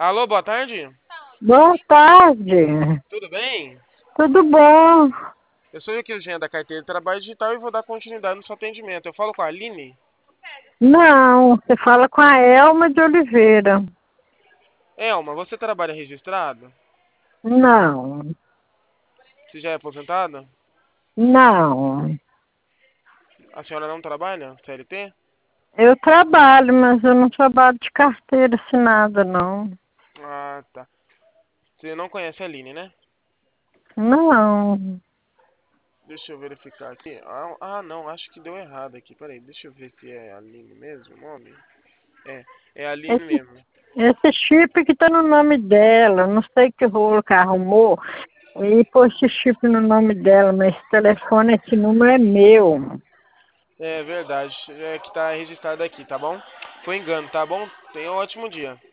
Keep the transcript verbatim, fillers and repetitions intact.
Alô, boa tarde? Boa tarde. Tudo bem? Tudo bom? Eu sou o Jean da Carteira de Trabalho Digital e vou dar continuidade no seu atendimento. Eu falo com a Aline? Não, você fala com a Elma de Oliveira. Elma, você trabalha registrado? Não, Você já é aposentada? não. A senhora não trabalha? C L T? Eu trabalho, mas eu não trabalho de carteira assinada, não. Ah, tá. Você não conhece a Aline, né? Não. Deixa eu verificar aqui. Ah, ah, não, acho que deu errado aqui. Peraí, deixa eu ver se é a Aline mesmo o nome. É, é a Aline Esse, mesmo. esse chip que tá no nome dela, não sei que rolo que arrumou, e pôs esse chip no nome dela, mas esse telefone, esse número é meu. É verdade, é que tá registrado aqui, tá bom? Foi engano, tá bom? Tenha um ótimo dia.